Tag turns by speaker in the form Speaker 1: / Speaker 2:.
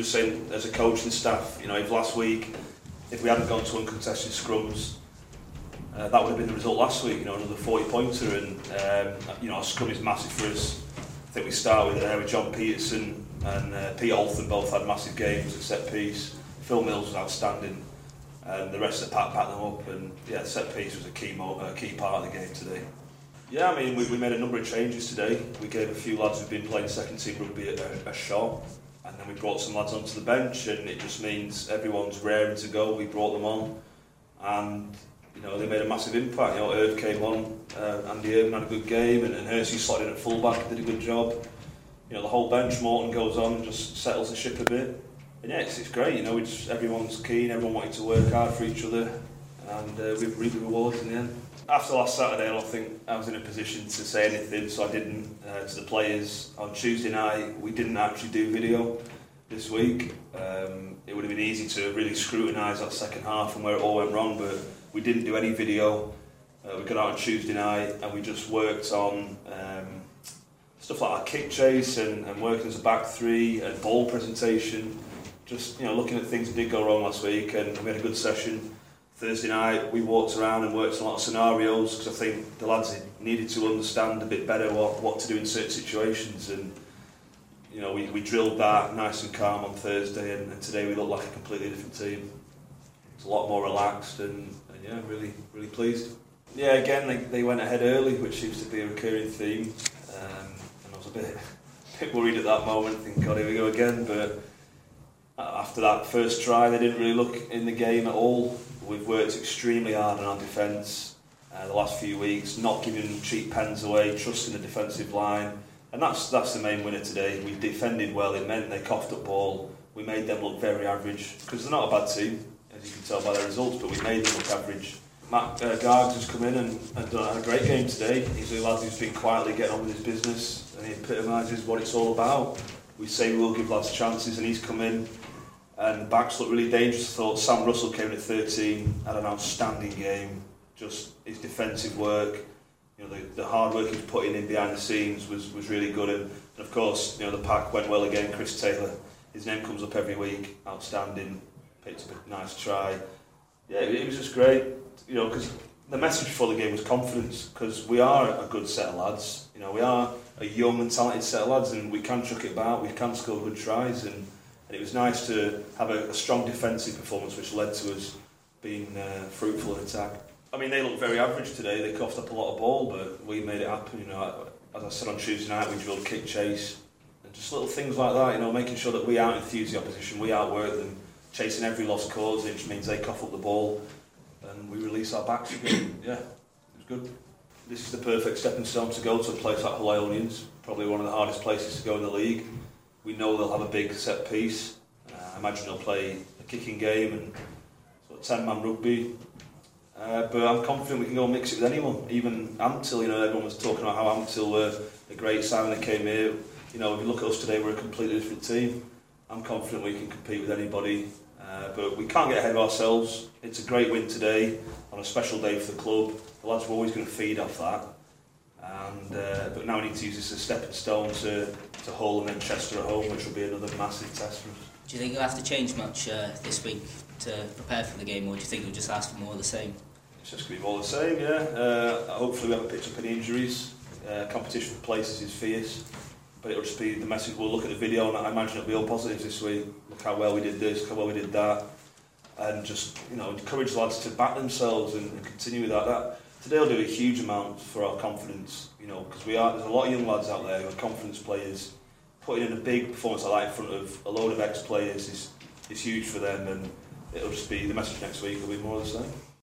Speaker 1: just saying, as a coaching staff, you know, if last week, if we hadn't gone to uncontested scrums, that would have been the result last week, you know, another 40-pointer, and you know, our scrum is massive for us. I think we start with John Peterson and Pete Altham both had massive games at set piece. Phil Mills was outstanding, and the rest of the pack backed them up, and yeah, set piece was a key part of the game today. Yeah, I mean, we made a number of changes today. We gave a few lads who've been playing second team rugby a shot, and then we brought some lads onto the bench, and it just means everyone's raring to go. We brought them on, and you know, they made a massive impact. You know, Irv came on, Andy Irvin had a good game, and Hersey slotted in at fullback, did a good job. You know, the whole bench, Morton goes on and just settles the ship a bit. And yeah, it's great, you know, everyone's keen, everyone wanted to work hard for each other, and we've reaped the rewards in the end. After last Saturday, I don't think I was in a position to say anything, so I didn't to the players. On Tuesday night, we didn't actually do video this week. It would have been easy to really scrutinise that second half and where it all went wrong, but we didn't do any video. We got out on Tuesday night and we just worked on stuff like our kick chase and working as a back three and ball presentation. Just, you know, looking at things that did go wrong last week, and we had a good session. Thursday night we walked around and worked on a lot of scenarios, because I think the lads needed to understand a bit better what to do in certain situations, and you know, we drilled that nice and calm on Thursday, and today we look like a completely different team. It's a lot more relaxed, and yeah, really pleased. Yeah, again they went ahead early, which seems to be a recurring theme, and I was a bit worried at that moment, thinking, God, here we go again, but after that first try, they didn't really look in the game at all. We've worked extremely hard on our defence the last few weeks, not giving cheap pens away, trusting the defensive line, and that's the main winner today. We defended well. It meant they coughed up ball. We made them look very average, because they're not a bad team, as you can tell by their results, but we made them look average. Matt Gargs has come in and had a great game today. He's a lad who's been quietly getting on with his business, and he epitomises what it's all about. We say we will give lads chances, and he's come in. And the backs look really dangerous. I thought Sam Russell came in at 13, had an outstanding game. Just his defensive work, you know, the hard work he's putting in behind the scenes was really good. And of course, you know, the pack went well again. Chris Taylor, his name comes up every week. Outstanding, picked up a nice try. Yeah, it was just great. You know, because the message before the game was confidence. Because we are a good set of lads. You know, we are a young and talented set of lads, and we can chuck it about. We can score good tries, and it was nice to have a strong defensive performance, which led to us being fruitful in attack. I mean, they looked very average today. They coughed up a lot of ball, but we made it happen. You know, as I said on Tuesday night, we drilled kick chase and just little things like that. You know, making sure that we out-enthuse the opposition, we outwork them, chasing every lost cause, which means they cough up the ball, and we release our backs again. Yeah, it was good. This is the perfect stepping stone to go to a place like Hull Ionians, probably one of the hardest places to go in the league. We know they'll have a big set piece. I imagine they'll play a kicking game and sort of 10-man rugby. But I'm confident we can go and mix it with anyone. Even Ampthill, you know, everyone was talking about how Ampthill were a great sign when they came here. You know, if you look at us today, we're a completely different team. I'm confident we can compete with anybody. But we can't get ahead of ourselves. It's a great win today on a special day for the club. The lads were always going to feed off that. But now we need to use this as a stepping stone to Hull and then Chester at home, which will be another massive test for us.
Speaker 2: Do you think you'll have to change much this week to prepare for the game, or do you think you'll just ask for more of the same?
Speaker 1: It's just going to be more of the same, yeah. Hopefully we haven't picked up any injuries. Competition for places is fierce, but it'll just be the message. We'll look at the video and I imagine it'll be all positives this week. Look how well we did this, how well we did that, and just, you know, encourage lads to back themselves and continue with that. Today will do a huge amount for our confidence, you know, because there's a lot of young lads out there who are confidence players. Putting in a big performance like that in front of a load of ex-players is huge for them, and it'll just be, the message next week will be more of the same.